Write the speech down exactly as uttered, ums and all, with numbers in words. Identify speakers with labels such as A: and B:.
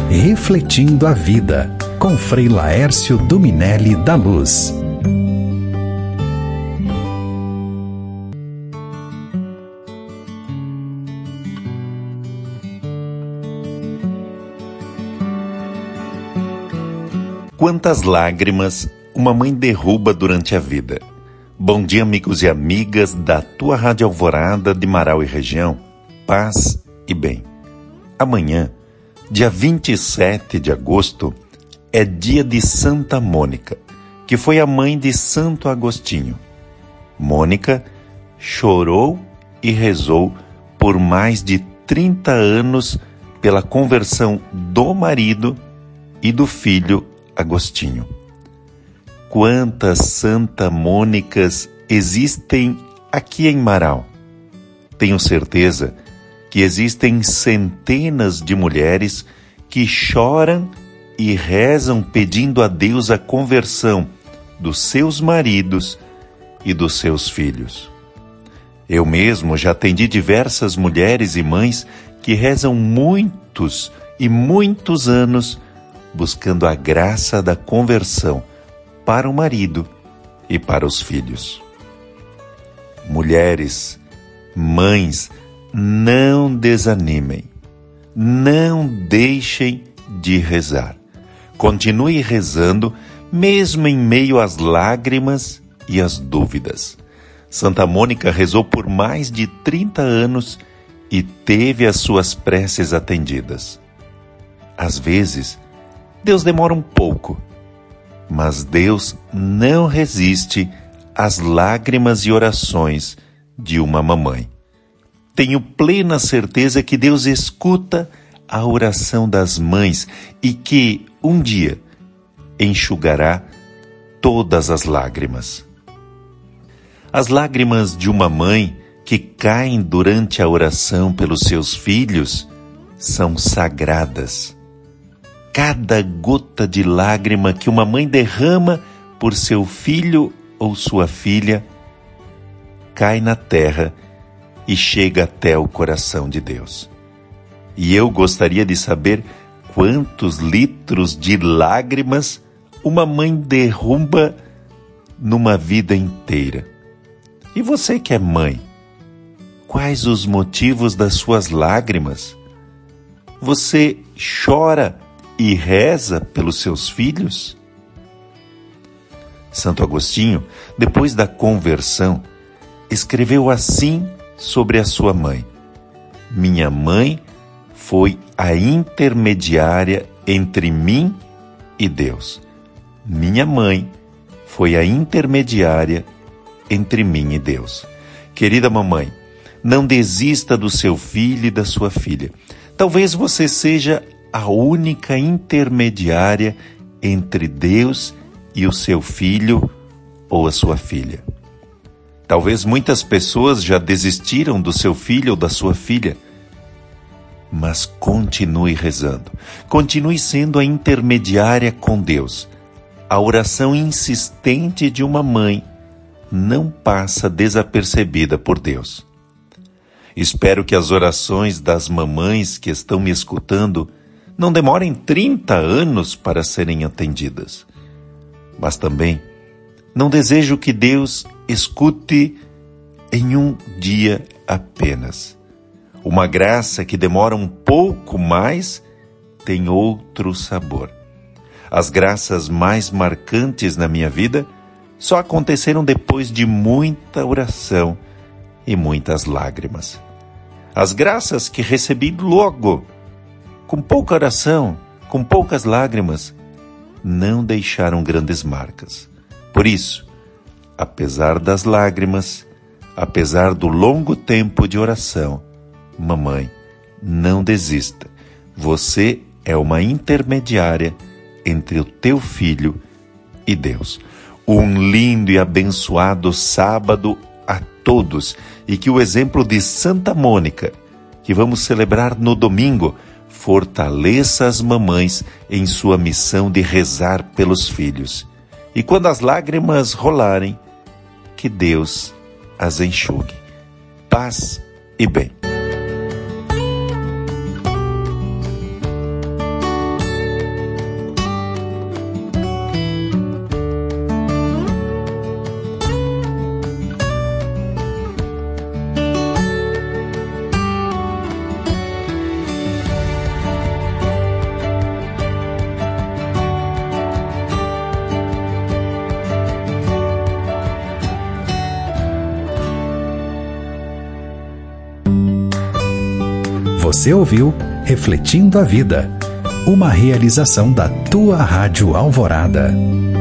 A: Refletindo a Vida, com Frei Laércio Dominelli da Luz.
B: Quantas lágrimas uma mãe derruba durante a vida? Bom dia, amigos e amigas da tua Rádio Alvorada de Marau e região. Paz e bem. Amanhã, dia vinte e sete de agosto, é dia de Santa Mônica, que foi a mãe de Santo Agostinho. Mônica chorou e rezou por mais de trinta anos pela conversão do marido e do filho Agostinho. Quantas Santa Mônicas existem aqui em Marau? Tenho certeza que existem centenas de mulheres que choram e rezam pedindo a Deus a conversão dos seus maridos e dos seus filhos. Eu mesmo já atendi diversas mulheres e mães que rezam muitos e muitos anos buscando a graça da conversão para o marido e para os filhos. Mulheres, mães, não desanimem, não deixem de rezar. Continue rezando, mesmo em meio às lágrimas e às dúvidas. Santa Mônica rezou por mais de trinta anos e teve as suas preces atendidas. Às vezes, Deus demora um pouco, mas Deus não resiste às lágrimas e orações de uma mamãe. Tenho plena certeza que Deus escuta a oração das mães e que, um dia, enxugará todas as lágrimas. As lágrimas de uma mãe que caem durante a oração pelos seus filhos são sagradas. Cada gota de lágrima que uma mãe derrama por seu filho ou sua filha cai na terra e chega até o coração de Deus. E eu gostaria de saber quantos litros de lágrimas uma mãe derruba numa vida inteira. E você que é mãe, quais os motivos das suas lágrimas? Você chora e reza pelos seus filhos? Santo Agostinho, depois da conversão, escreveu assim sobre a sua mãe: minha mãe foi a intermediária entre mim e Deus. Minha mãe foi a intermediária entre mim e Deus. Querida mamãe, não desista do seu filho e da sua filha. Talvez você seja a única intermediária entre Deus e o seu filho ou a sua filha. Talvez muitas pessoas já desistiram do seu filho ou da sua filha, mas continue rezando. Continue sendo a intermediária com Deus. A oração insistente de uma mãe não passa desapercebida por Deus. Espero que as orações das mamães que estão me escutando não demorem trinta anos para serem atendidas. Mas também não desejo que Deus escute em um dia apenas. Uma graça que demora um pouco mais tem outro sabor. As graças mais marcantes na minha vida só aconteceram depois de muita oração e muitas lágrimas. As graças que recebi logo, com pouca oração, com poucas lágrimas, não deixaram grandes marcas. Por isso, apesar das lágrimas, apesar do longo tempo de oração, mamãe, não desista. Você é uma intermediária entre o teu filho e Deus. Um lindo e abençoado sábado a todos e que o exemplo de Santa Mônica, que vamos celebrar no domingo, fortaleça as mamães em sua missão de rezar pelos filhos. E quando as lágrimas rolarem, que Deus as enxugue. Paz e bem.
A: Você ouviu Refletindo a Vida, uma realização da Tua Rádio Alvorada.